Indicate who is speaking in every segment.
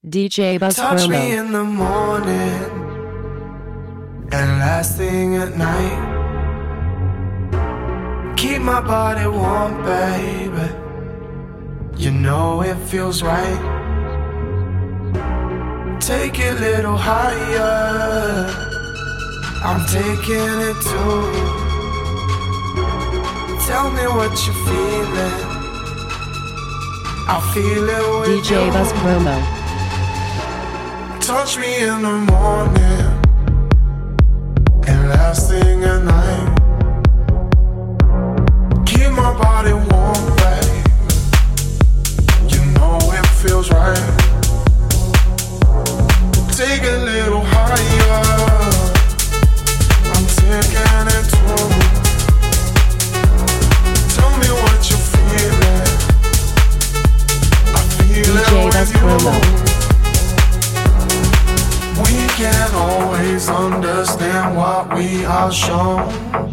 Speaker 1: DJ Buzz
Speaker 2: Touch me
Speaker 1: Promo.
Speaker 2: in the morning and last thing at night. Keep my body warm, baby. You know it feels right. Take it a little higher. I'm taking it too. Tell me what you're feeling. I feel it with
Speaker 1: DJ
Speaker 2: you.
Speaker 1: Buzz Promo.
Speaker 2: Touch me in the morning and last thing at night. Keep my body warm, baby. You know it feels right. Take it a little higher. I'm taking it too. Tell me what you're feeling. I feel
Speaker 1: DJ
Speaker 2: it
Speaker 1: Buzz
Speaker 2: with you.
Speaker 1: Promo.
Speaker 2: We can't always understand what we are shown.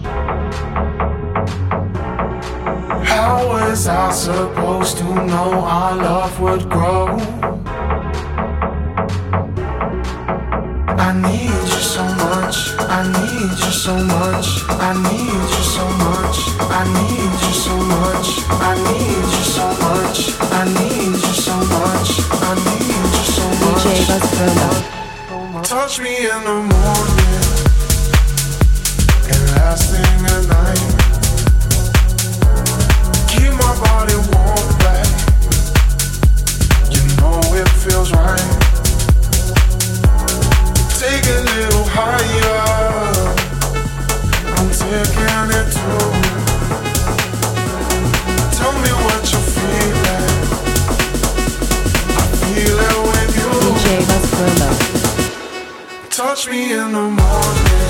Speaker 2: How was I supposed to know our love would grow? I need you so much, I need you so much, I need you so much, I need you so much, I need you so much, I need you so much, I need you so much.
Speaker 1: DJ Buzz Promo.
Speaker 2: Touch me in the morning and last thing at night. Keep my body warm, babe. You know it feels right. Take it a little higher. I'm taking it too. Tell me what you're feeling. I feel it with you.
Speaker 1: DJ Buzz Promo.
Speaker 2: Touch me in the morning